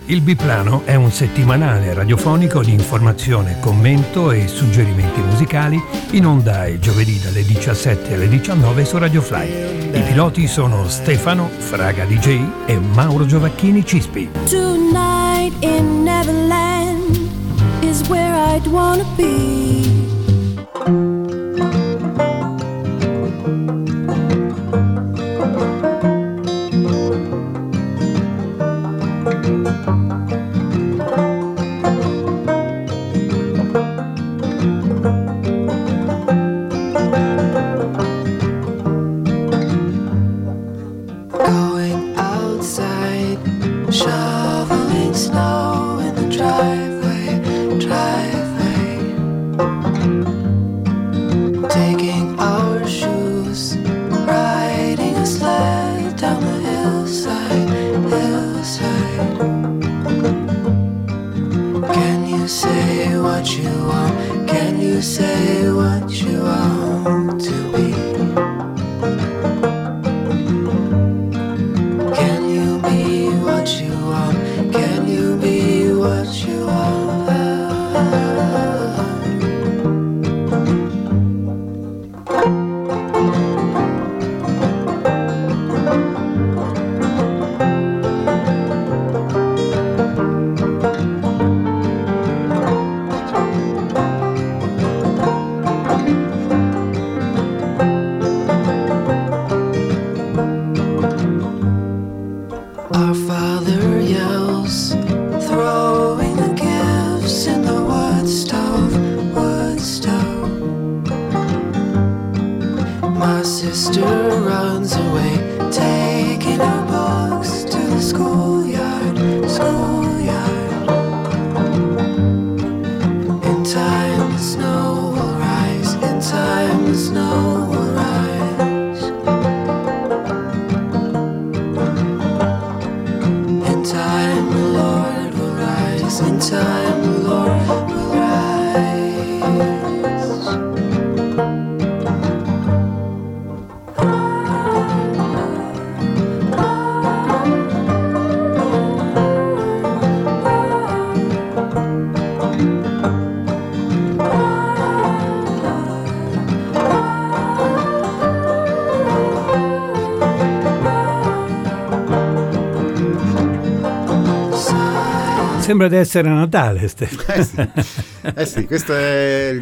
Il Biplano è un settimanale radiofonico di informazione, commento e suggerimenti musicali in onda il giovedì dalle 17 alle 19 su Radio Fly. I piloti sono Stefano Fraga DJ e Mauro Giovacchini Cispi. Tonight in Neverland is where I'd wanna be. Sembra di essere a Natale, Stefano. Sì, questo è...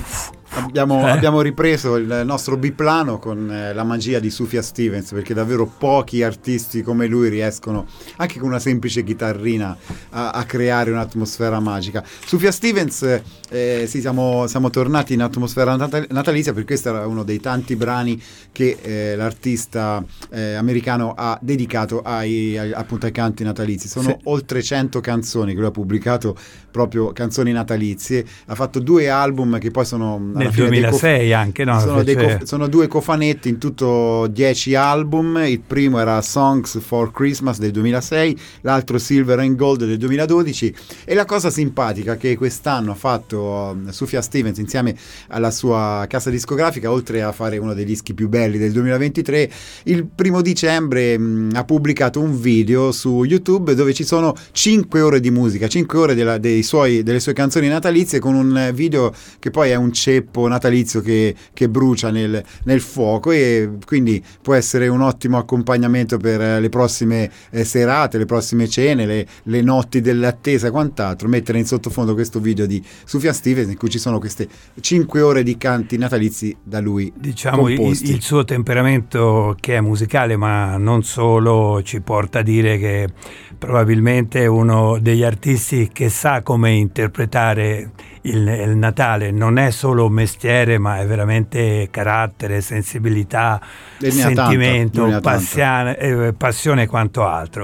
Abbiamo ripreso il nostro biplano con la magia di Sufjan Stevens, perché davvero pochi artisti come lui riescono, anche con una semplice chitarrina, a creare un'atmosfera magica. Sufjan Stevens, sì, siamo tornati in atmosfera natalizia, perché questo era uno dei tanti brani che l'artista americano ha dedicato appunto ai canti natalizi. Sono oltre 100 canzoni che lui ha pubblicato, proprio canzoni natalizie. Ha fatto 2 album che poi sono nel 2006 anche, no? Sono 2 cofanetti, in tutto 10 album. Il primo era Songs for Christmas del 2006, l'altro Silver and Gold del 2012. E la cosa simpatica che quest'anno ha fatto Sufjan Stevens insieme alla sua casa discografica, oltre a fare uno dei dischi più belli del 2023, il 1 dicembre ha pubblicato un video su YouTube dove ci sono 5 ore di musica, 5 ore delle sue canzoni natalizie, con un video che poi è un ceppo natalizio che brucia nel fuoco, e quindi può essere un ottimo accompagnamento per le prossime serate, le prossime cene, le notti dell'attesa e quant'altro. Mettere in sottofondo questo video di Sufjan Stevens in cui ci sono queste 5 ore di canti natalizi da lui, diciamo, composti. Il suo temperamento, che è musicale ma non solo, ci porta a dire che probabilmente è uno degli artisti che sa come interpretare il Natale. Non è solo mestiere, ma è veramente carattere, sensibilità, sentimento, passione e quanto altro.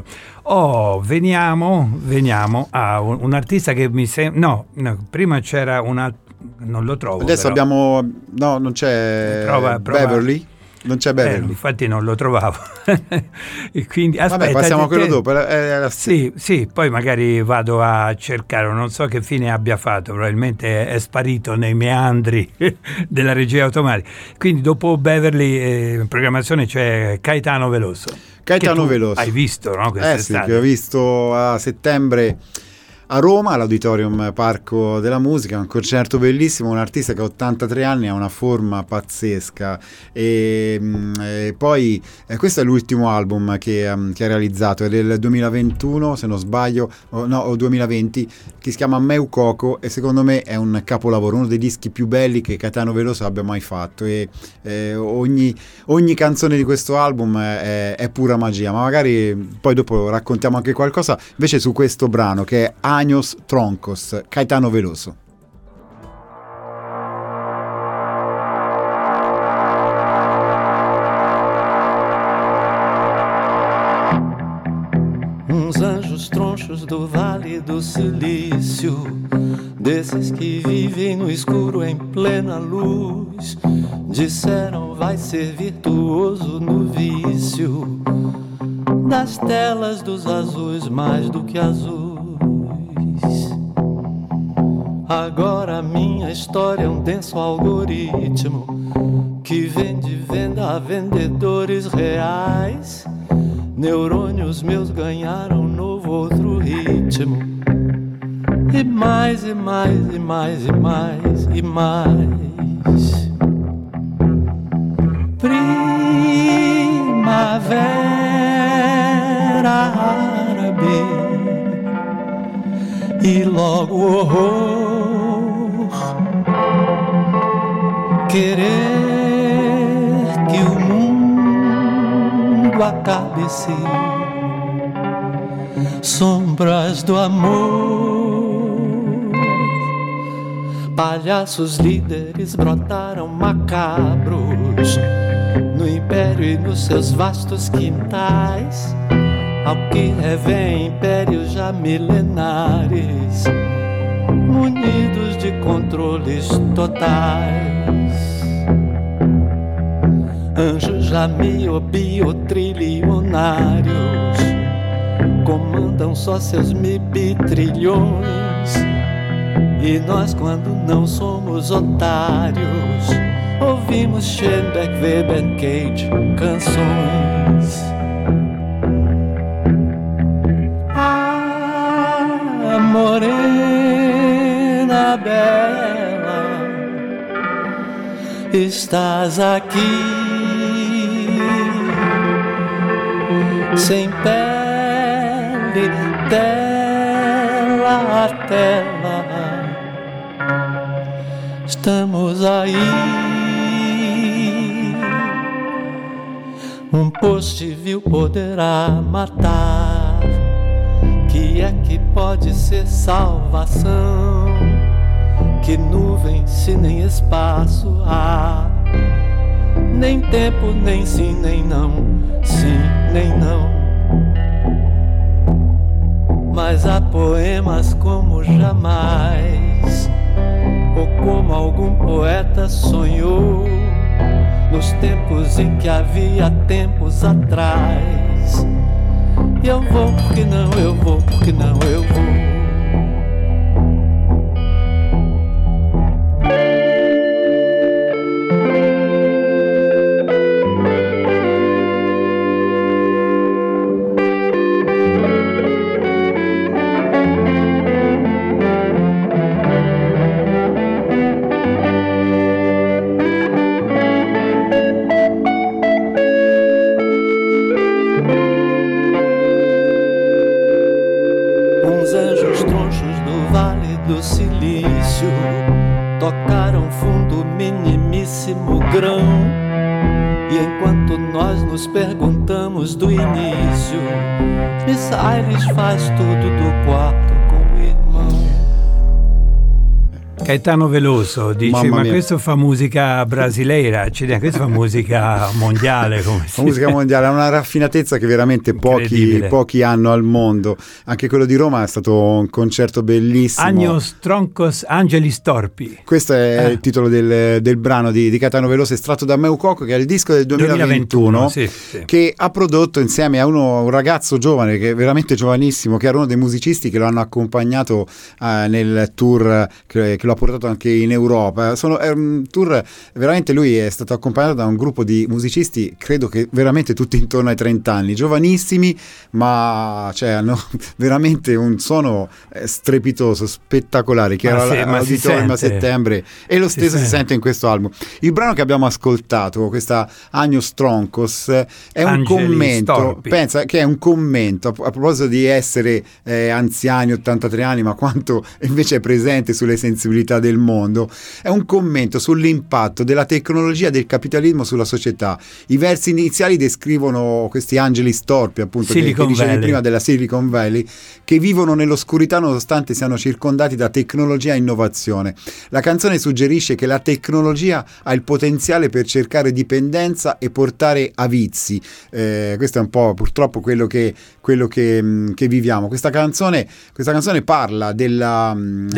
Veniamo a un artista che mi sembra... No, prima c'era non lo trovo. Adesso però. non c'è. Prova. Beverly. Non c'è Beverly. Infatti non lo trovavo. E quindi, aspetta, vabbè, passiamo a quello dopo. Sì, poi magari vado a cercare, non so che fine abbia fatto, probabilmente è sparito nei meandri della regia automatica. Quindi dopo Beverly in programmazione c'è Caetano Veloso. Caetano Veloso. Hai visto, no? Sì, che ho visto a settembre a Roma, all'Auditorium Parco della Musica, un concerto bellissimo, un artista che ha 83 anni, ha una forma pazzesca e poi questo è l'ultimo album che ha realizzato, è del 2021 se non sbaglio, o 2020, che si chiama Meu Coco, e secondo me è un capolavoro, uno dei dischi più belli che Caetano Veloso abbia mai fatto, e ogni canzone di questo album è pura magia, ma magari poi dopo raccontiamo anche qualcosa invece su questo brano che è Años Troncos, Caetano Veloso. Uns anjos tronchos do Vale do Silício, desses que vivem no escuro em plena luz, disseram vai ser virtuoso no vício das telas dos azuis mais do que azuis. Agora minha história é um denso algoritmo que vende venda a vendedores reais. Neurônios meus ganharam um novo outro ritmo. E mais, e mais, e mais, e mais, e mais. Primavera árabe e logo horror. Querer que o mundo acabe-se. Sombras do amor. Palhaços líderes brotaram macabros no império e nos seus vastos quintais, ao que revém impérios já milenares, munidos de controles totais. Anjos já biotrilionários comandam só seus trilhões. E nós, quando não somos otários, ouvimos Schoenberg, Weber, Cage, canções. Ah, morena bela, estás aqui. Sem pele, tela a tela, estamos aí. Um poste vil poderá matar. Que é que pode ser salvação? Que nuvem se nem espaço há? Nem tempo, nem sim, nem não. Sim, nem não. Mas há poemas como jamais, ou como algum poeta sonhou, nos tempos em que havia tempos atrás. E eu vou porque não, eu vou porque não, eu vou. Tocaram fundo, minimíssimo grão. E enquanto nós nos perguntamos do início, Miss Aires faz tudo do quarto com o irmão. Caetano Veloso dice: ma questo fa musica brasileira, questo fa musica mondiale, fa musica mondiale, ha una raffinatezza che veramente pochi hanno al mondo. Anche quello di Roma è stato un concerto bellissimo. Agnos Troncos Angeli Storpi, questo è il titolo del brano di Caetano Veloso, estratto da Meu Coco, che è il disco del 2021 sì. Che ha prodotto insieme a un ragazzo giovane, che è veramente giovanissimo, che era uno dei musicisti che lo hanno accompagnato nel tour che lo ha portato anche in Europa. È un tour, veramente lui è stato accompagnato da un gruppo di musicisti, credo che veramente tutti intorno ai 30 anni, giovanissimi, ma hanno veramente un suono strepitoso, spettacolare, che era all'Auditorium a settembre, e lo stesso si sente in questo album. Il brano che abbiamo ascoltato, questa Agnos Troncos, è un commento, Storpi. Pensa che è un commento a proposito di essere anziani, 83 anni, ma quanto invece è presente sulle sensibilità del mondo. È un commento sull'impatto della tecnologia e del capitalismo sulla società. I versi iniziali descrivono questi angeli storpi, appunto, che dicevi prima, della Silicon Valley, che vivono nell'oscurità nonostante siano circondati da tecnologia e innovazione. La canzone suggerisce che la tecnologia ha il potenziale per cercare dipendenza e portare a vizi. Questo è un po' purtroppo quello che viviamo. Questa canzone parla della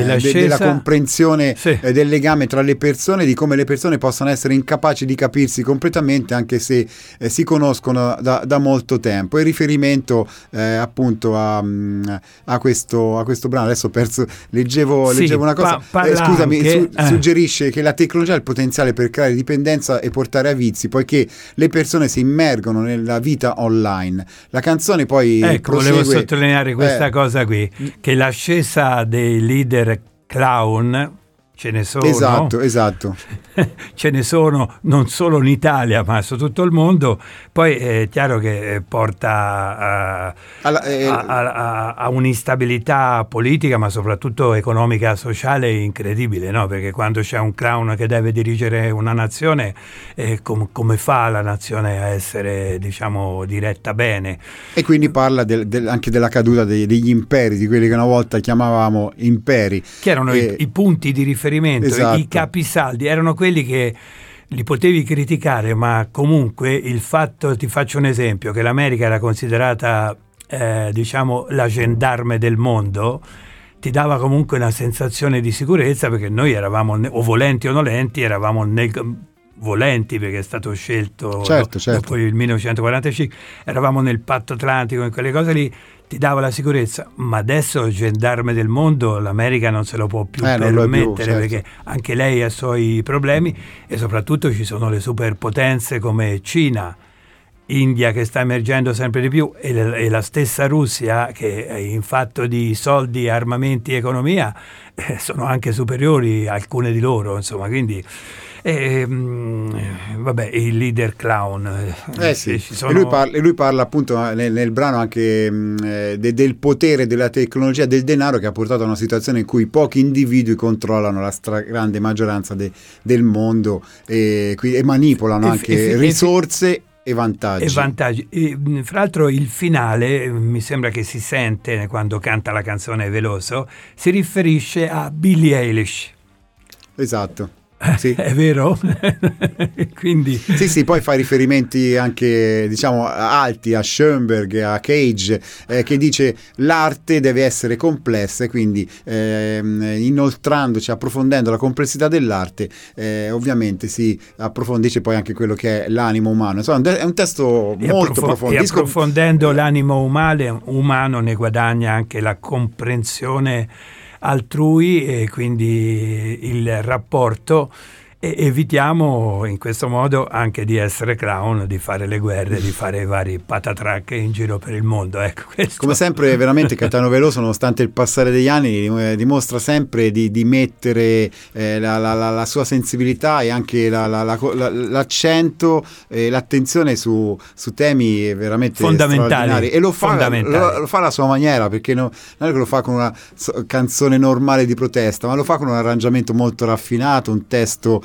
comprensione del legame tra le persone, di come le persone possano essere incapaci di capirsi completamente anche se si conoscono da molto tempo. Il riferimento appunto a questo brano, adesso leggevo una cosa, suggerisce che la tecnologia ha il potenziale per creare dipendenza e portare a vizi, poiché le persone si immergono nella vita online. La canzone poi volevo sottolineare questa cosa qui, che l'ascesa dei leader clown ce ne sono. Esatto. Ce ne sono non solo in Italia, ma su tutto il mondo. Poi è chiaro che porta a un'instabilità politica, ma soprattutto economica, sociale incredibile, no? Perché quando c'è un clown che deve dirigere una nazione, come fa la nazione a essere, diciamo, diretta bene? E quindi parla anche della caduta degli imperi, di quelli che una volta chiamavamo imperi. Che erano i punti di riferimento. I capisaldi erano quelli che li potevi criticare, ma comunque il fatto, ti faccio un esempio, che l'America era considerata diciamo la gendarme del mondo, ti dava comunque una sensazione di sicurezza, perché noi eravamo, o volenti o nolenti, eravamo volenti, perché è stato scelto certo. dopo il 1945, eravamo nel patto atlantico, in quelle cose lì ti dava la sicurezza. Ma adesso il gendarme del mondo l'America non se lo può più permettere, perché anche lei ha i suoi problemi, e soprattutto ci sono le superpotenze come Cina, India, che sta emergendo sempre di più, e la stessa Russia, che in fatto di soldi, armamenti e economia sono anche superiori alcune di loro, insomma. Quindi vabbè, il leader clown. Sì. E lui parla appunto nel brano anche del potere della tecnologia, del denaro, che ha portato a una situazione in cui pochi individui controllano la stragrande maggioranza del mondo e manipolano anche risorse e vantaggi. Fra l'altro il finale, mi sembra che si sente quando canta la canzone Veloso, si riferisce a Billie Eilish. Esatto. Sì. È vero? Quindi sì, poi fa riferimenti anche, diciamo, alti a Schoenberg, a Cage, che dice l'arte deve essere complessa, e quindi inoltrandoci, approfondendo la complessità dell'arte, ovviamente si approfondisce poi anche quello che è l'animo umano. Insomma, è un testo molto profondo. E approfondendo l'animo umano ne guadagna anche la comprensione altrui, e quindi il rapporto, e evitiamo in questo modo anche di essere clown, di fare le guerre, di fare i vari patatrack in giro per il mondo. Ecco, questo. Come sempre veramente Caetano Veloso, nonostante il passare degli anni, dimostra sempre di mettere la sua sensibilità e anche l'accento e l'attenzione su temi veramente straordinari, e lo fa alla sua maniera, perché non è che lo fa con una canzone normale di protesta, ma lo fa con un arrangiamento molto raffinato, un testo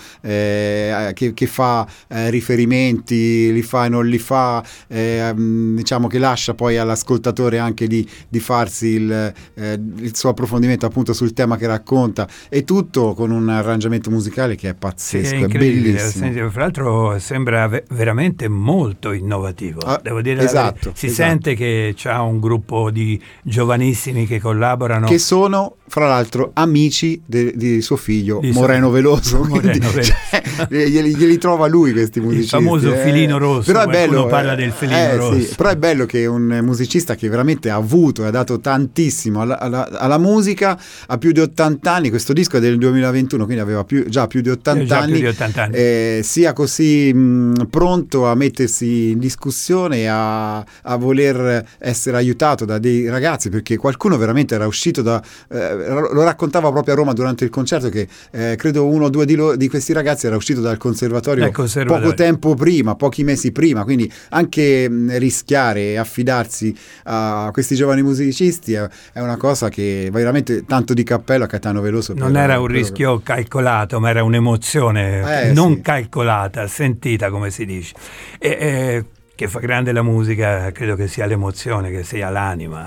che fa riferimenti, li fa e non li fa, diciamo che lascia poi all'ascoltatore anche di farsi il suo approfondimento appunto sul tema che racconta, e tutto con un arrangiamento musicale che è pazzesco, sì, è bellissimo. Fra l'altro sembra veramente molto innovativo, devo dire, esatto, si sente che c'ha un gruppo di giovanissimi che collaborano, che sono fra l'altro amici di suo figlio Moreno Veloso, quindi, glieli trova lui questi musicisti, il famoso filino rosso. Però è bello, parla del filino rosso. Sì, però è bello che un musicista che veramente ha avuto e ha dato tantissimo alla musica, ha più di 80 anni, questo disco è del 2021, quindi aveva già più di 80 anni, sia così pronto a mettersi in discussione e a voler essere aiutato da dei ragazzi, perché qualcuno veramente era uscito lo raccontava proprio a Roma durante il concerto, che credo uno o due di questi ragazzi era uscito dal conservatorio poco tempo prima, pochi mesi prima, quindi anche rischiare e affidarsi a questi giovani musicisti è una cosa che veramente tanto di cappello a Caetano Veloso. Non era un rischio calcolato, ma era un'emozione non calcolata, sentita, come si dice, che fa grande la musica. Credo che sia l'emozione, che sia l'anima.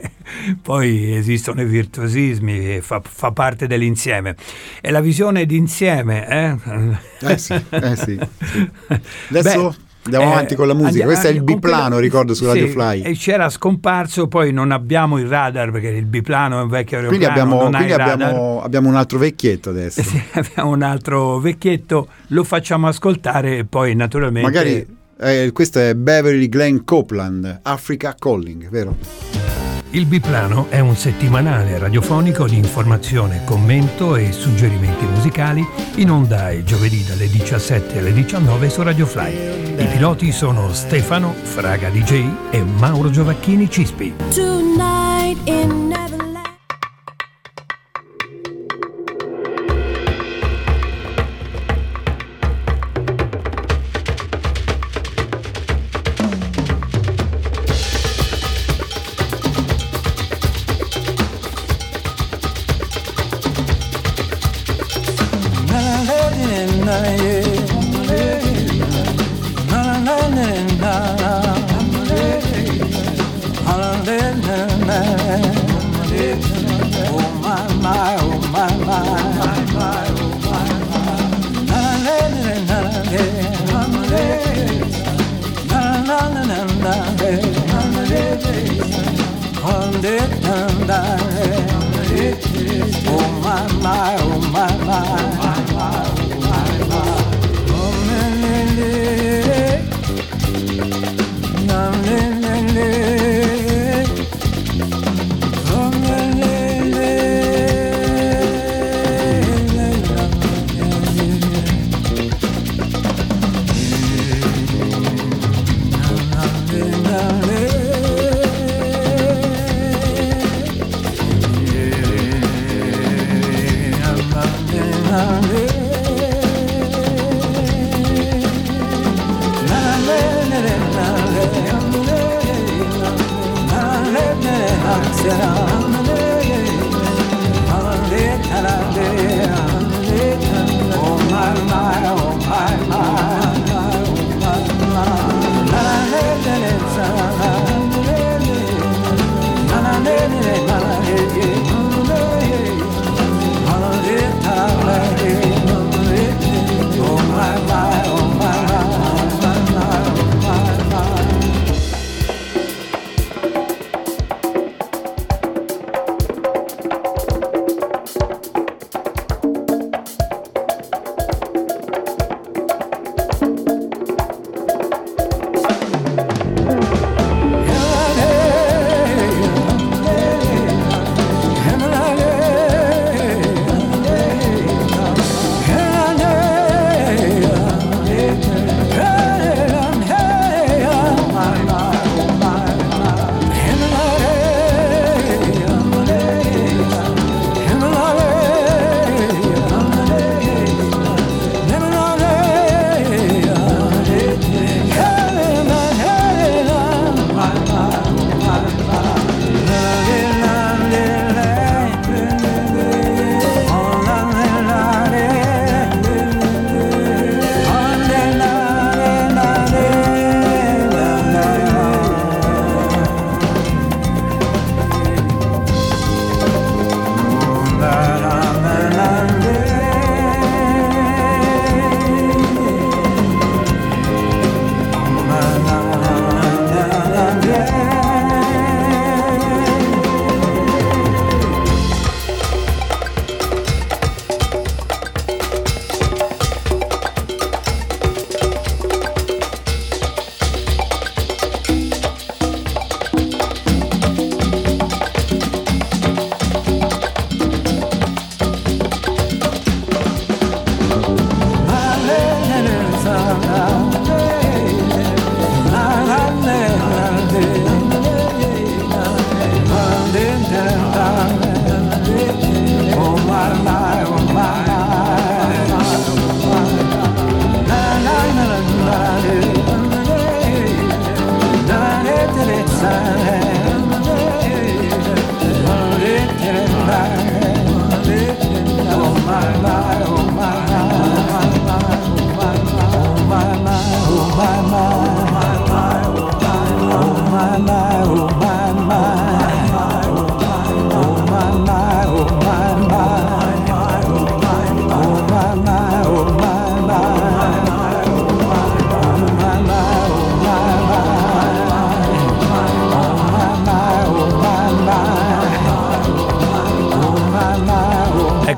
Poi esistono i virtuosismi, fa parte dell'insieme, è la visione d'insieme, sì. Adesso andiamo avanti con la musica. Questo è il biplano, ricordo, su Radio Fly. E c'era scomparso, poi non abbiamo il radar, perché il biplano è un vecchio aeroplano. Quindi abbiamo un altro vecchietto adesso. Sì, abbiamo un altro vecchietto, lo facciamo ascoltare e poi naturalmente... Magari questo è Beverly Glenn Copeland, Africa Calling, vero? Il biplano è un settimanale radiofonico di informazione, commento e suggerimenti musicali, in onda il giovedì dalle 17 alle 19 su Radio Fly. I piloti sono Stefano Fraga DJ e Mauro Giovacchini Cispi. Tonight in Neverland.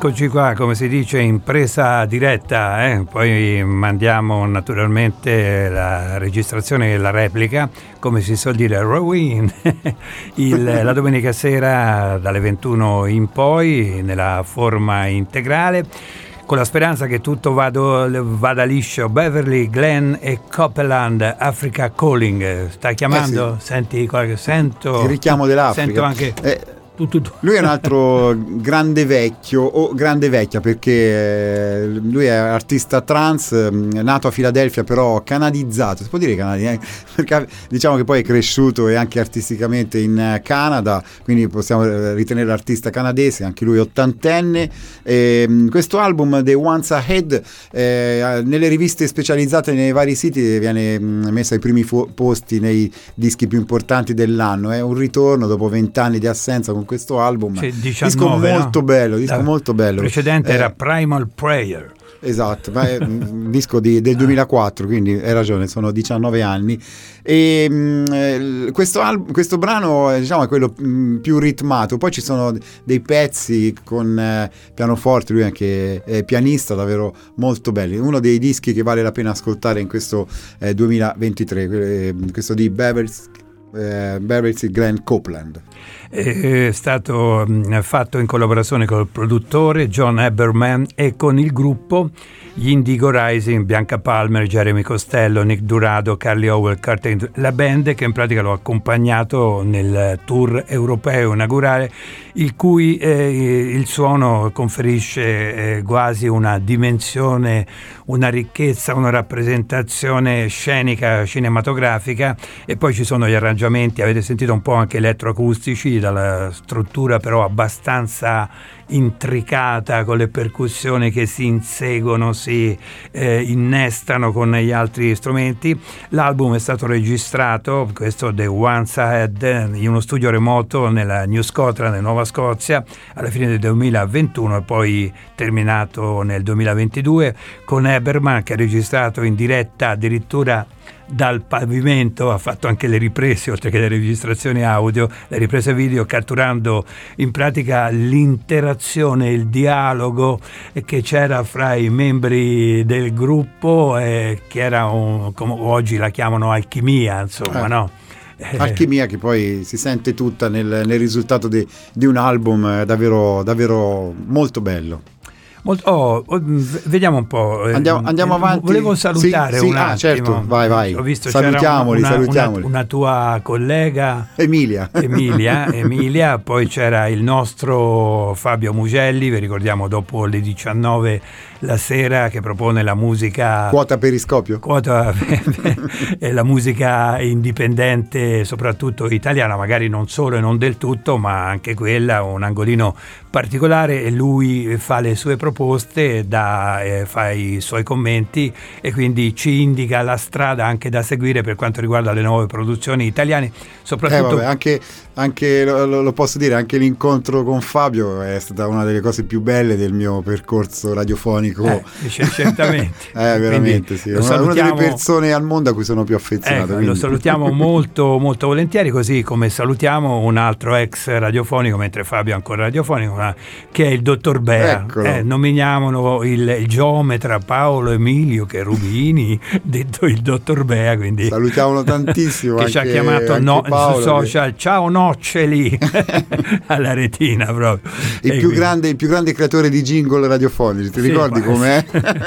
Eccoci qua, come si dice, in presa diretta, poi mandiamo naturalmente la registrazione e la replica, come si suol dire, Rowing, la domenica sera dalle 21 in poi, nella forma integrale, con la speranza che tutto vada liscio. Beverly, Glenn e Copeland, Africa Calling. Stai chiamando? Sì. Senti qualche... Sento... Il richiamo dell'Africa. Sento anche... Lui è un altro grande vecchio o grande vecchia, perché lui è artista trance, nato a Filadelfia, però canadizzato, si può dire canadizzato, perché diciamo che poi è cresciuto e anche artisticamente in Canada, quindi possiamo ritenere l'artista canadese, anche lui ottantenne. Questo album The Once Ahead nelle riviste specializzate nei vari siti viene messo ai primi posti nei dischi più importanti dell'anno. È un ritorno dopo 20 anni di assenza con questo album, 19, disco molto bello, molto bello. Il precedente era Primal Prayer. Esatto, ma è un disco del 2004, quindi hai ragione, sono 19 anni. E questo brano, diciamo, è quello più ritmato. Poi ci sono dei pezzi con pianoforte, lui anche è pianista, davvero molto belli. Uno dei dischi che vale la pena ascoltare in questo 2023, questo di Beverly Glenn Copeland. È stato fatto in collaborazione col produttore John Eberman e con il gruppo gli Indigo Rising, Bianca Palmer, Jeremy Costello, Nick Durado, Carly Howell, Carter, la band che in pratica l'ho accompagnato nel tour europeo inaugurale, il cui il suono conferisce quasi una dimensione, una ricchezza, una rappresentazione scenica, cinematografica, e poi ci sono gli arrangiamenti, avete sentito un po' anche elettroacustici, dalla struttura però abbastanza intricata, con le percussioni che si inseguono, si innestano con gli altri strumenti. L'album è stato registrato, questo The Once Ahead, in uno studio remoto nella New Scotland, in Nuova Scozia, alla fine del 2021 e poi terminato nel 2022, con Eberman che ha registrato in diretta addirittura dal pavimento, ha fatto anche le riprese, oltre che le registrazioni audio, le riprese video, catturando in pratica l'interazione, il dialogo che c'era fra i membri del gruppo, che era come oggi la chiamano alchimia, insomma, no? Alchimia che poi si sente tutta nel risultato di un album davvero, davvero molto bello. Vediamo un po'. Andiamo avanti. Volevo salutare un attimo. Certo, vai. Ho visto salutiamoli. Una tua collega Emilia, poi c'era il nostro Fabio Mugelli, vi ricordiamo, dopo le 19 la sera, che propone la musica Quota Periscopio, e la musica indipendente, soprattutto italiana, magari non solo e non del tutto, ma anche quella, un angolino particolare, e lui fa le sue proposte, fa i suoi commenti e quindi ci indica la strada anche da seguire per quanto riguarda le nuove produzioni italiane, soprattutto anche lo posso dire, anche l'incontro con Fabio è stata una delle cose più belle del mio percorso radiofonico. Certamente. Veramente sì. Una delle persone al mondo a cui sono più affezionato. Lo salutiamo molto molto volentieri, così come salutiamo un altro ex radiofonico, mentre Fabio è ancora radiofonico, che è il dottor Bea. Nominiamolo il geometra Paolo Emilio Cherubini, detto il dottor Bea, quindi salutiamolo tantissimo. Che ci ha chiamato Paolo, su social, ciao noccioli, alla retina proprio. Il più grande creatore di jingle radiofonici, ti ricordi com'è?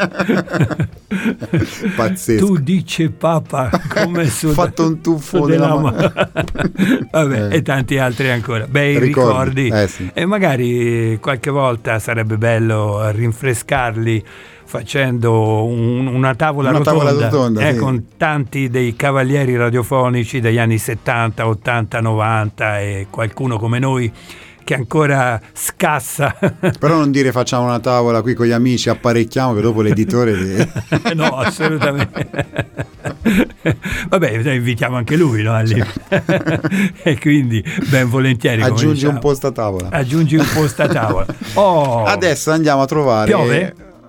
Pazzesco. Tu dici papa, come ho fatto un tuffo della mano. Vabbè, e tanti altri ancora. Bei ricordi. Sì. E magari qualche volta sarebbe bello rinfrescarli facendo una tavola rotonda sì, con tanti dei cavalieri radiofonici degli anni 70, 80, 90 e qualcuno come noi che ancora scassa. Però non dire facciamo una tavola qui con gli amici, apparecchiamo, che dopo l'editore no, assolutamente. Vabbè, invitiamo anche lui, no? E quindi ben volentieri. Aggiungi un po' sta tavola. Aggiungi un po' sta tavola. Adesso andiamo a trovare. Piove?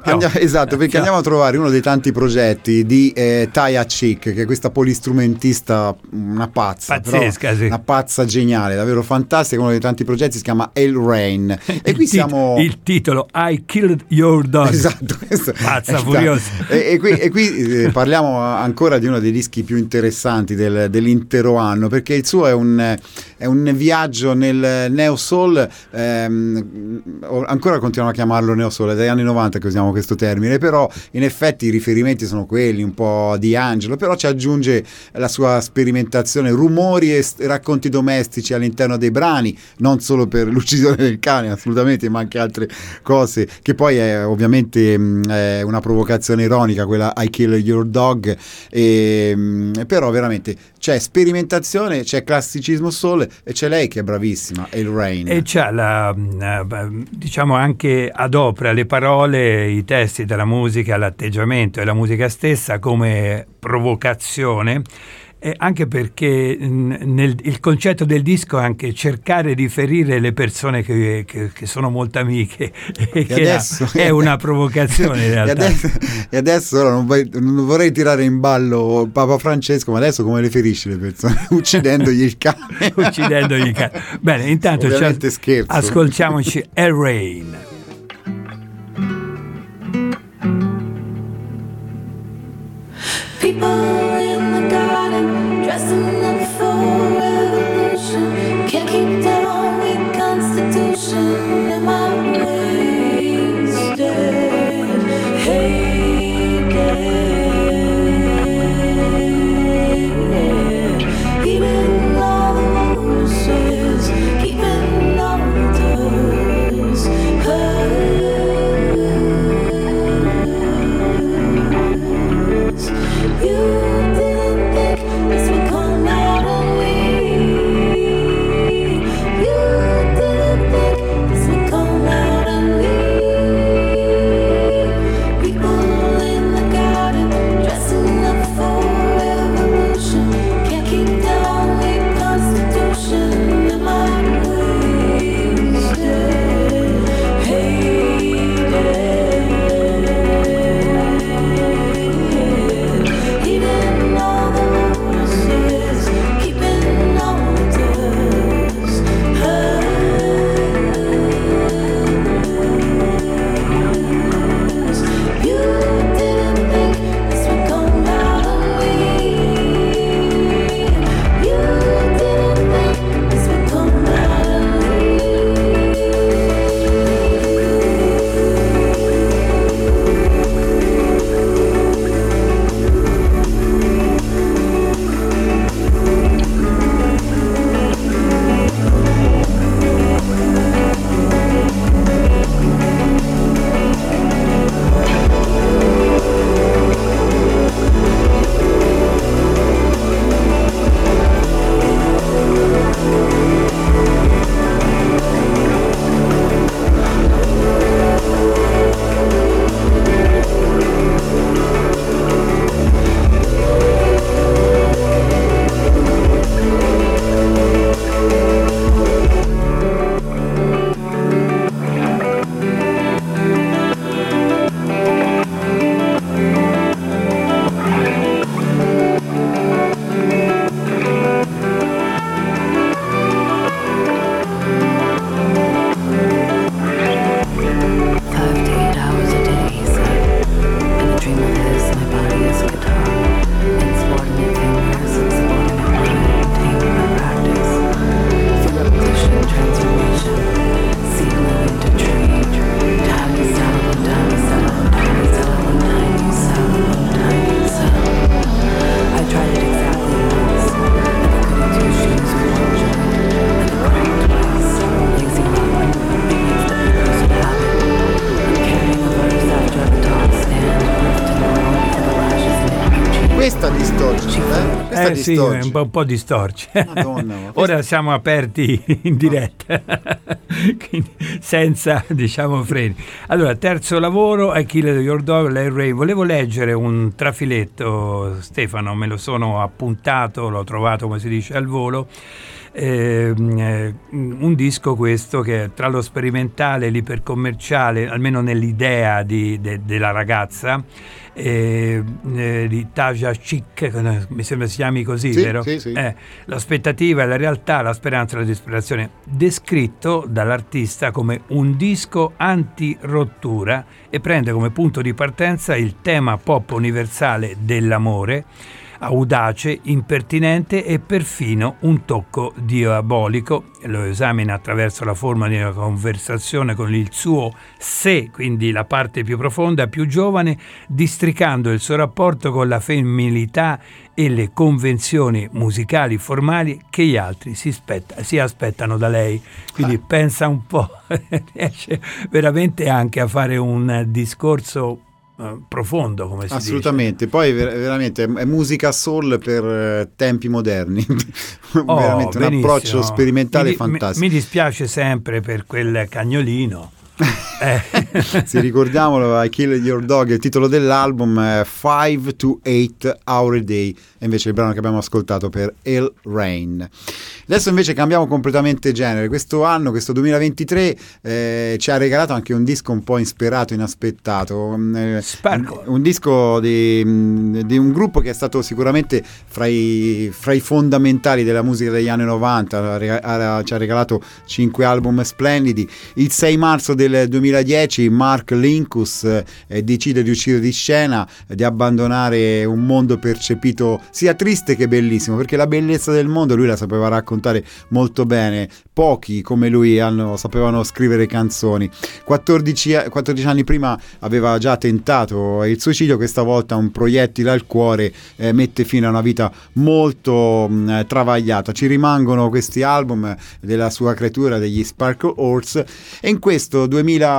Esatto, perché andiamo a trovare uno dei tanti progetti di Taya Chick, che è questa polistrumentista, una pazza, pazzesca, sì. Una pazza geniale, davvero fantastica. Uno dei tanti progetti si chiama El Rain. E qui siamo il titolo I Killed Your Dog. Esatto, pazza furiosa. E qui parliamo ancora di uno dei dischi più interessanti dell'intero anno, perché il suo è un viaggio nel neo soul, ancora continuiamo a chiamarlo neo soul, è dagli anni 90 che usiamo questo termine, però in effetti i riferimenti sono quelli un po' di Angelo, però ci aggiunge la sua sperimentazione, rumori e racconti domestici all'interno dei brani, non solo per l'uccisione del cane assolutamente, ma anche altre cose, che poi è ovviamente una provocazione ironica quella I Kill Your Dog, però veramente c'è sperimentazione, c'è classicismo soul e c'è lei che è bravissima, è il Rain. E c'ha diciamo anche adopera le parole, i testi della musica, l'atteggiamento e la musica stessa come provocazione, anche perché il concetto del disco è anche cercare di ferire le persone che sono molto amiche, e che adesso, è una provocazione in realtà. E adesso ora non vorrei tirare in ballo Papa Francesco, ma adesso come le ferisce le persone? Uccidendogli il cane. Uccidendogli il cane. Bene, intanto scherzo. Ascoltiamoci El Rain. People in the garden dressing up for revolution. Can't keep down with constitution. Am I wasted? Hated. Eating all the roses, keeping all the doors. You didn't think this would come out of me. You didn't think this would come out of me. People in the garden dressing up for revolution. Can't keep down with constitution. Am I wasted? Hated. Eating all the roses, keeping all the dust. You didn't think this would come out of me. You didn't think this would come out of me. Questa distorce, questa Sì, distorce. un po' distorce. Madonna, ma Ora siamo aperti in diretta, quindi senza, diciamo, freni. Allora, terzo lavoro, I Killed Your Dog, El Rain. Volevo leggere un trafiletto, Stefano, me lo sono appuntato, l'ho trovato, come si dice, al volo. Un disco questo che tra lo sperimentale e l'ipercommerciale, almeno nell'idea della ragazza, di Taja Chic, mi sembra si chiami così, sì, vero? Sì, sì. L'aspettativa e la realtà, la speranza e la disperazione, descritto dall'artista come un disco anti-rottura, e prende come punto di partenza il tema pop universale dell'amore, audace, impertinente e perfino un tocco diabolico. Lo esamina attraverso la forma di una conversazione con il suo sé, quindi la parte più profonda, più giovane, districando il suo rapporto con la femminilità e le convenzioni musicali formali che gli altri si aspettano da lei. Quindi pensa un po', riesce veramente anche a fare un discorso profondo, come si assolutamente dice. Poi veramente è musica soul per tempi moderni. Veramente un approccio sperimentale fantastico. Mi dispiace sempre per quel cagnolino. Sì, ricordiamolo, I Kill Your Dog, il titolo dell'album è 5 to 8 Hour a Day, e invece il brano che abbiamo ascoltato per El Rain. Adesso invece cambiamo completamente genere. Questo anno, questo 2023, ci ha regalato anche un disco un po' insperato, inaspettato, un disco di un gruppo che è stato sicuramente fra i fondamentali della musica degli anni 90. Ci ha regalato 5 album splendidi. Il 6 marzo del 2010 Mark Linkous decide di uscire di scena, di abbandonare un mondo percepito sia triste che bellissimo, perché la bellezza del mondo lui la sapeva raccontare molto bene. Pochi come lui sapevano scrivere canzoni. 14 anni prima aveva già tentato il suicidio, questa volta un proiettile al cuore mette fine a una vita molto travagliata. Ci rimangono questi album della sua creatura, degli Sparkle Horse, e in questo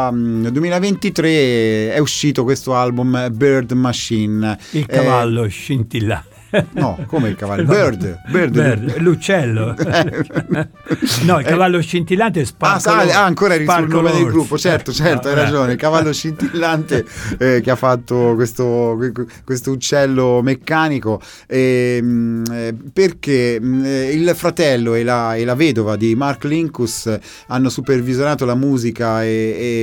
2023 è uscito questo album Bird Machine, il cavallo scintillante. No, come il cavallo? Bird. L'uccello. No, il cavallo scintillante è Sparkle. Ancora eri sul nome del gruppo, certo, hai ragione. Il cavallo scintillante che ha fatto questo uccello meccanico, perché il fratello e la vedova di Mark Linkous hanno supervisionato la musica che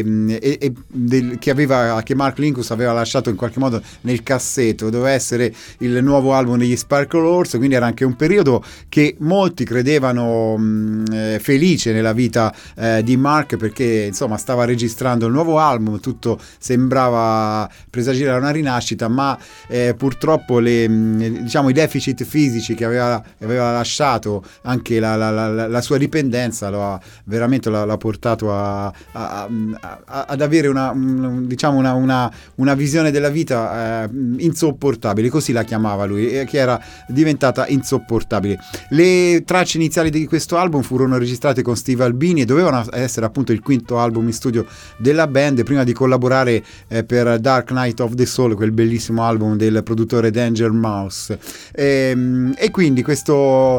Mark Linkous aveva lasciato in qualche modo nel cassetto. Doveva essere il nuovo album degli Sparkle Horse, quindi era anche un periodo che molti credevano felice nella vita di Mark, perché insomma stava registrando il nuovo album, tutto sembrava presagire una rinascita, ma purtroppo i deficit fisici che aveva lasciato, anche la sua dipendenza l'ha portato ad avere una visione della vita insopportabile, così la chiamava lui, che era diventata insopportabile. Le tracce iniziali di questo album furono registrate con Steve Albini e dovevano essere appunto il quinto album in studio della band, prima di collaborare per Dark Night of the Soul, quel bellissimo album del produttore Danger Mouse, e quindi questo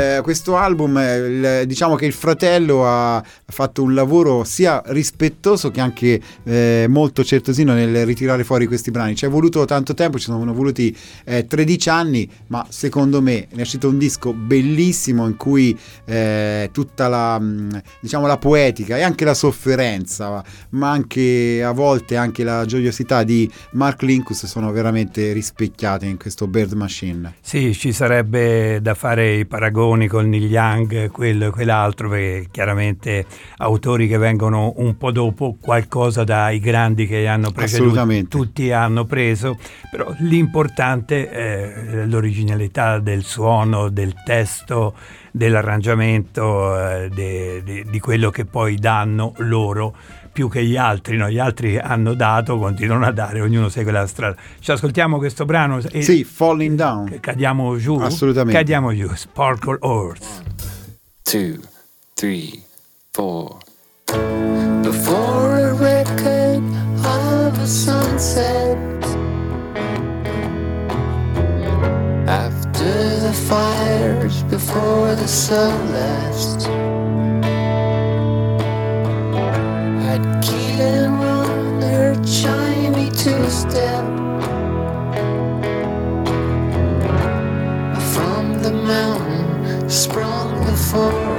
album, diciamo che il fratello ha fatto un lavoro sia rispettoso che anche molto certosino nel ritirare fuori questi brani. Ci è voluto tanto tempo, ci sono voluti 13 anni, ma secondo me ne è uscito un disco bellissimo in cui tutta la poetica e anche la sofferenza, ma anche a volte anche la gioiosità di Mark Linkous sono veramente rispecchiate in questo Bird Machine. Sì, ci sarebbe da fare i paragoni con Neil Young, quello e quell'altro, perché chiaramente autori che vengono un po' dopo qualcosa dai grandi che hanno preceduto, tutti hanno preso, però l'importante è l'originalità del suono, del testo, dell'arrangiamento, di quello che poi danno loro più che gli altri, no? Gli altri hanno dato, continuano a dare, ognuno segue la strada. Ci ascoltiamo questo brano? Sì, Falling Down. Cadiamo giù? Assolutamente. Cadiamo giù, Sparkle Horse. 1, 2, 3, 4. Before a record of a sunset, after the fires, before the sunlight, I'd keel and run her chimey two-step from the mountain sprung before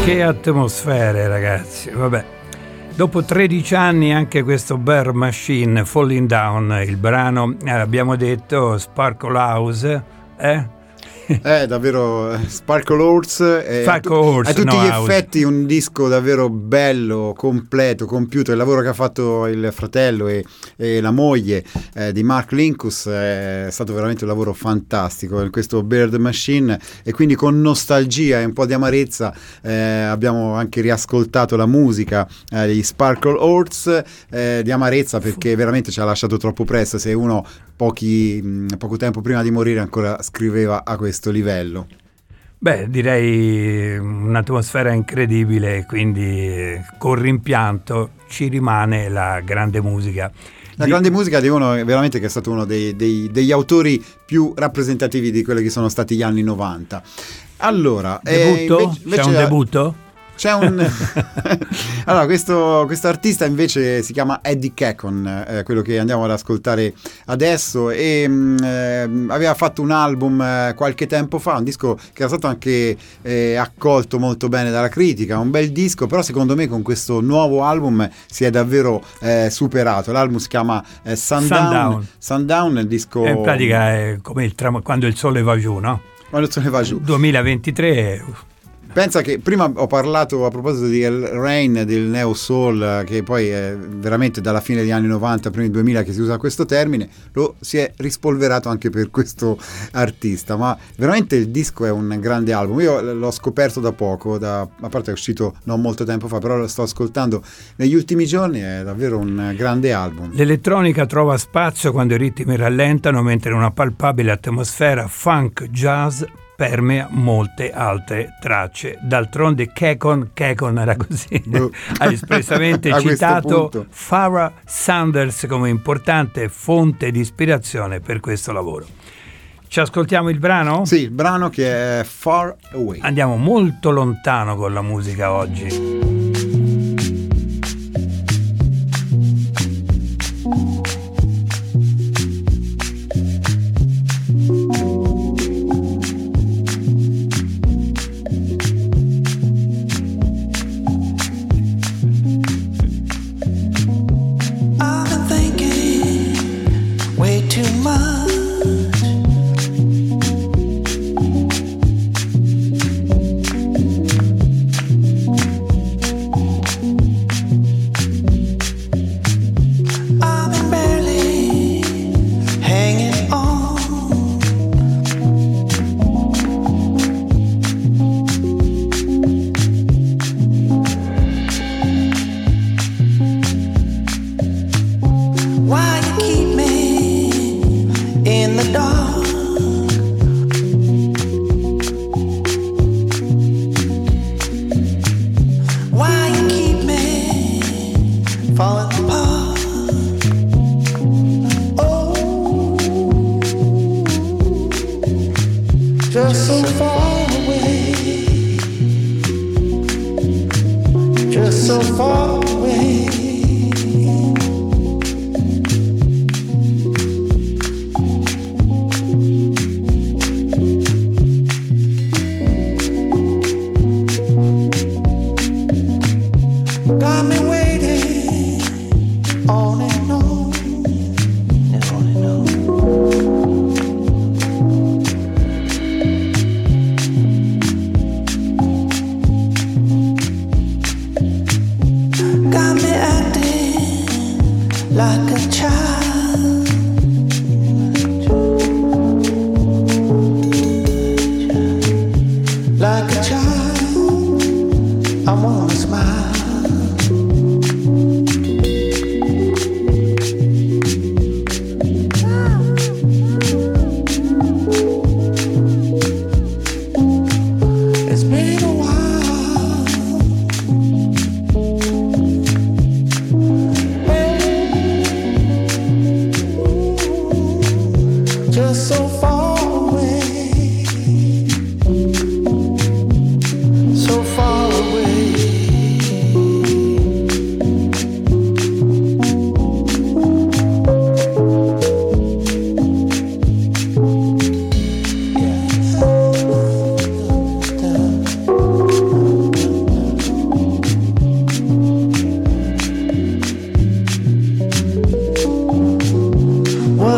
Che atmosfere, ragazzi. Vabbè. Dopo 13 anni anche questo Bear Machine, Falling Down, il brano, abbiamo detto, Sparkle House, davvero Sparkle Horse è a tutti gli effetti un disco davvero bello, completo, compiuto. Il lavoro che ha fatto il fratello e la moglie di Mark Linkous è stato veramente un lavoro fantastico, questo Bear Machine, e quindi con nostalgia e un po' di amarezza abbiamo anche riascoltato la musica di Sparkle Horse, di amarezza perché veramente ci ha lasciato troppo presto. Se uno poco tempo prima di morire ancora scriveva a questo livello. Beh, direi un'atmosfera incredibile, quindi con rimpianto ci rimane la grande musica. La grande musica di uno veramente che è stato uno degli autori più rappresentativi di quelli che sono stati gli anni 90. Allora, debutto? C'è un debutto? C'è un allora questo artista invece si chiama Eddie Cacon, quello che andiamo ad ascoltare adesso, e aveva fatto un album qualche tempo fa, un disco che era stato anche accolto molto bene dalla critica, un bel disco, però secondo me con questo nuovo album si è davvero superato. L'album si chiama Sundown, il disco in pratica è come quando il sole va giù, no? Quando il sole va giù. 2023. Pensa che prima ho parlato a proposito di El Rain, del Neo Soul, che poi è veramente dalla fine degli anni 90, primi 2000 che si usa questo termine, lo si è rispolverato anche per questo artista, ma veramente il disco è un grande album. Io l'ho scoperto da poco, a parte è uscito non molto tempo fa, però lo sto ascoltando negli ultimi giorni, è davvero un grande album. L'elettronica trova spazio quando i ritmi rallentano, mentre una palpabile atmosfera funk jazz permea molte altre tracce. D'altronde Cacon era così, ha espressamente citato Pharoah Sanders come importante fonte di ispirazione per questo lavoro. Ci ascoltiamo il brano? Sì, il brano che è Far Away. Andiamo molto lontano con la musica oggi.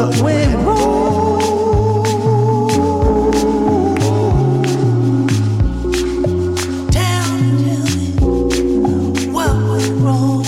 what went wrong. Tell me what went wrong.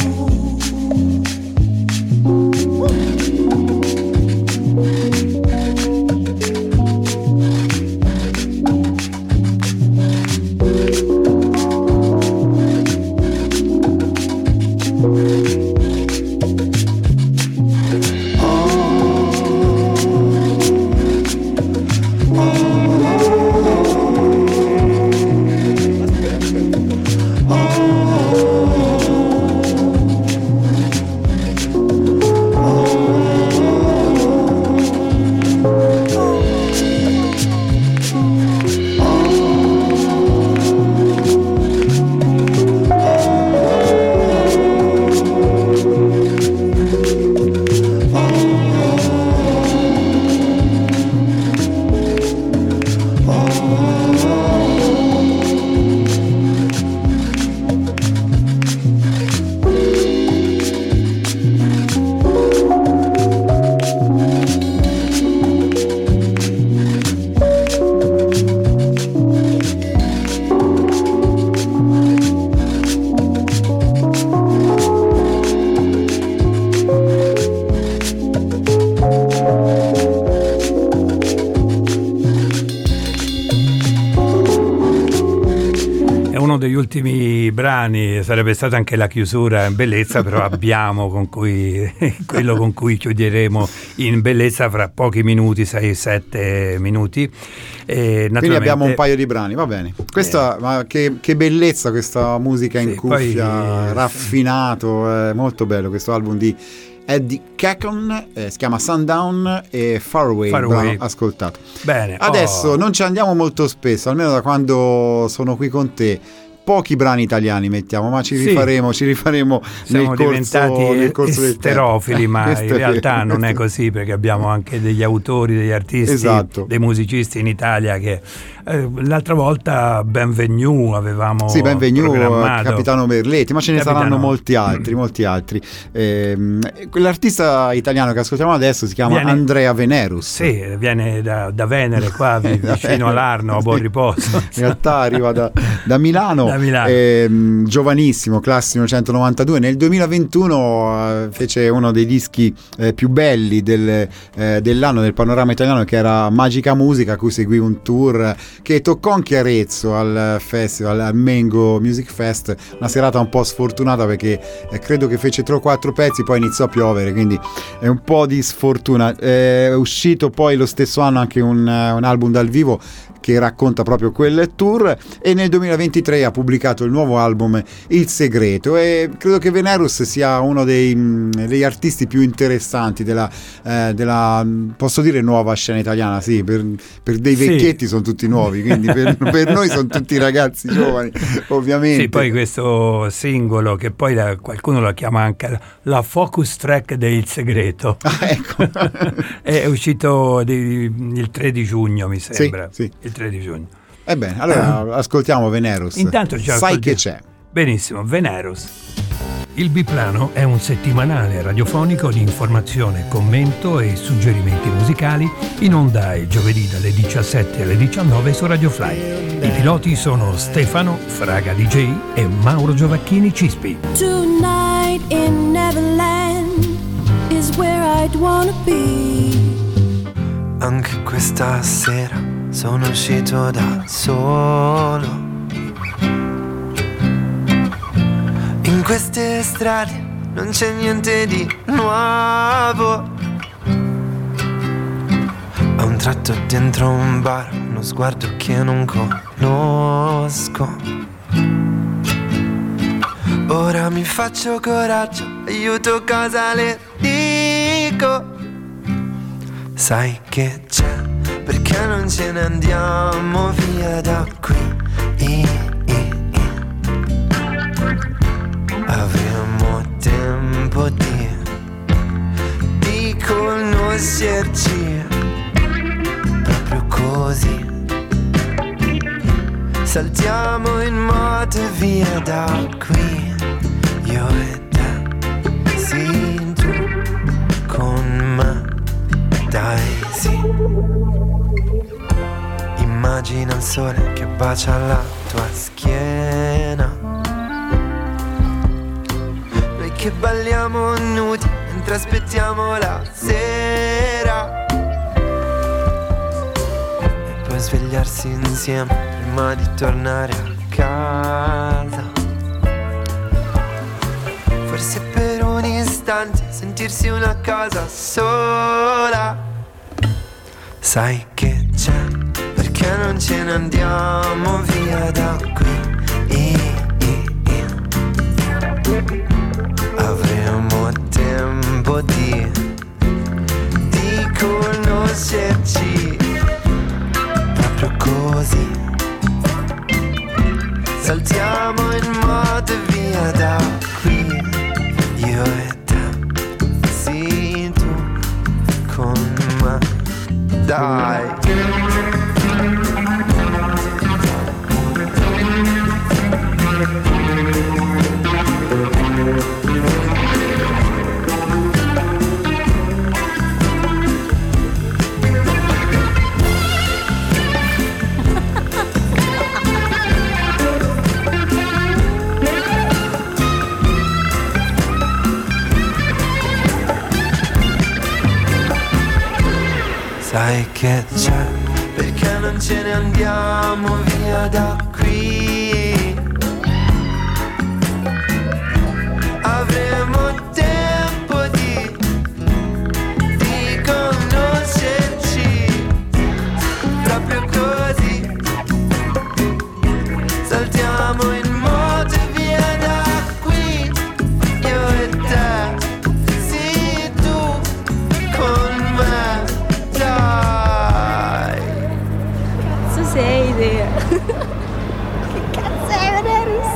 Degli ultimi brani, sarebbe stata anche la chiusura in bellezza, però abbiamo quello con cui chiuderemo in bellezza fra pochi minuti, 6-7 minuti. Quindi abbiamo un paio di brani, va bene. Questa, ma che bellezza questa musica in cuffia, raffinato, molto bello questo album di Eddie Cackon, si chiama Sundown e Far Away. Ascoltato. Bene. Adesso non ci andiamo molto spesso, almeno da quando sono qui con te. Pochi brani italiani mettiamo, ma ci rifaremo siamo nel corso del esterofili, ma in realtà non è così, perché abbiamo anche degli autori, degli artisti, esatto, dei musicisti in Italia che l'altra volta Benvenue avevamo programmato. Capitano Merletti, ma ce ne saranno molti altri. Quell'artista italiano che ascoltiamo adesso si chiama Andrea Venerus. Sì, viene da Venere, qua vicino all'Arno, a buon riposo. In realtà arriva da Milano. Giovanissimo, classe 1992. Nel 2021 fece uno dei dischi più belli dell'anno del panorama italiano, che era Magica Musica, a cui seguì un tour che toccò anche Arezzo al festival, al Mengo Music Fest, una serata un po' sfortunata perché credo che fece 3 o 4 pezzi, poi iniziò a piovere, quindi è un po' di sfortuna. È uscito poi lo stesso anno anche un album dal vivo che racconta proprio quel tour, e nel 2023 ha pubblicato il nuovo album Il Segreto, e credo che Venerus sia uno degli artisti più interessanti della posso dire nuova scena italiana, sì, per dei vecchietti sono tutti nuovi, quindi per noi sono tutti ragazzi giovani, ovviamente. Sì, poi questo singolo, che poi qualcuno lo chiama anche la focus track del Segreto, ecco. è uscito il 3 di giugno, mi sembra. Sì. Il 3 di giugno. Ebbene, allora ascoltiamo Venerus. Intanto sai che c'è. Benissimo, Venerus. Il Biplano è un settimanale radiofonico di informazione, commento e suggerimenti musicali, in onda il giovedì dalle 17 alle 19 su Radio Fly. I piloti sono Stefano Fraga DJ e Mauro Giovacchini Cispi. Tonight in Neverland is where I'd wanna be. Anche questa sera sono uscito da solo. In queste strade non c'è niente di nuovo. A un tratto dentro un bar, uno sguardo che non conosco. Ora mi faccio coraggio, aiuto, cosa le dico? Sai che c'è, perché non ce ne andiamo via da qui? Avremo tempo di conoscerci, proprio così. Saltiamo in moto via da qui, io e te, sì, tu con me. così. Immagina il sole che bacia la tua schiena, noi che balliamo nudi mentre aspettiamo la sera, e poi svegliarsi insieme prima di tornare a casa. Forse per un istante sentirsi una casa sola. Sai che c'è, perché non ce ne andiamo via da qui. Avremo tempo di conoscerci, proprio così. Saltiamo in moto e via da qui, io e te, sì tu con me, dai. Sai che c'è, perché non ce ne andiamo via da qui. Avremo tempo di conoscerci, proprio così. Saltiamo in moto e via da qui, io e te, sì tu con me. Cazzo sei idea? Che cazzo è Venerus?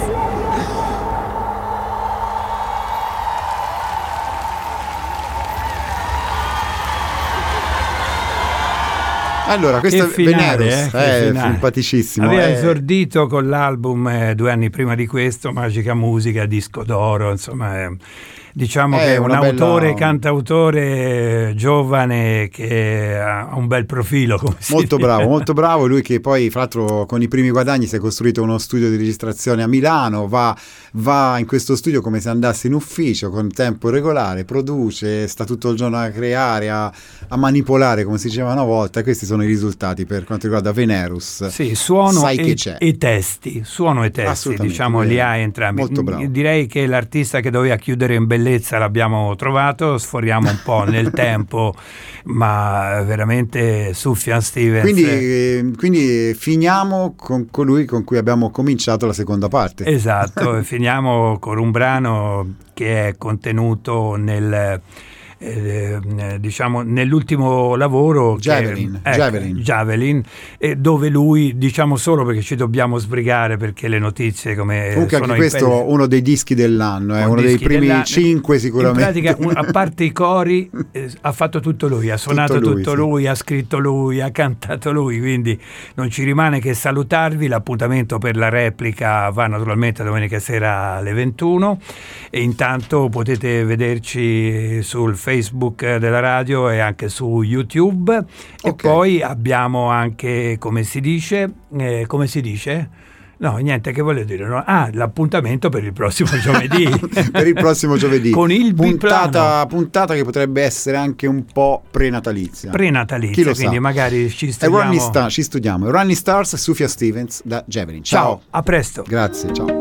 Allora, questo è finale, Venerus, che finale. simpaticissimo. Aveva esordito con l'album 2 anni prima di questo, Magica Musica, disco d'oro, insomma, diciamo che è un autore, cantautore giovane che ha un bel profilo, come si molto dice. bravo, molto bravo. Lui che poi, fra l'altro, con i primi guadagni si è costruito uno studio di registrazione a Milano, va in questo studio come se andasse in ufficio con tempo regolare, produce, sta tutto il giorno a creare, a manipolare, come si diceva una volta. Questi sono i risultati per quanto riguarda Venerus. Sì, suono Sai che e c'è. testi, diciamo, li ha entrambi. Molto bravo. Direi che l'artista che doveva chiudere in bellezza l'abbiamo trovato, sforiamo un po' nel tempo, ma veramente Sufjan Stevens. Quindi finiamo con colui con cui abbiamo cominciato la seconda parte. Esatto, finiamo con un brano che è contenuto nel diciamo nell'ultimo lavoro Javelin, dove lui, diciamo solo perché ci dobbiamo sbrigare perché le notizie come comunque sono anche questo uno dei dischi dell'anno, è uno dei primi 5 sicuramente. In pratica, a parte i cori, ha fatto tutto lui, ha suonato tutto lui, sì. Ha scritto lui, ha cantato lui, quindi non ci rimane che salutarvi. L'appuntamento per la replica va naturalmente domenica sera alle 21 e intanto potete vederci sul Facebook della radio e anche su YouTube. Okay. E poi abbiamo anche, come si dice? No, niente, che voglio dire? No? L'appuntamento per il prossimo giovedì. Per il prossimo giovedì. Con il puntata che potrebbe essere anche un po' prenatalizia. Chi lo quindi sa? Magari ci studiamo. Ci studiamo. Running Stars, Sufjan Stevens da Javelin. Ciao, a presto. Grazie, ciao.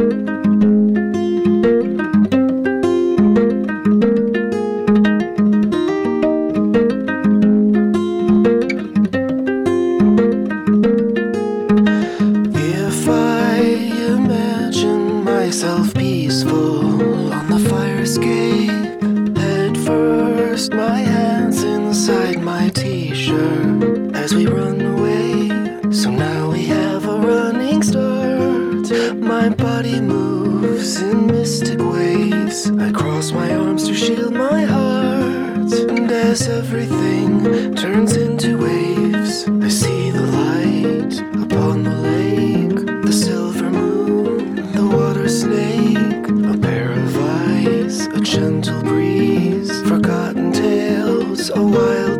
Everything turns into waves. I see the light upon the lake, the silver moon, the water snake, a pair of eyes, a gentle breeze, forgotten tales, a wild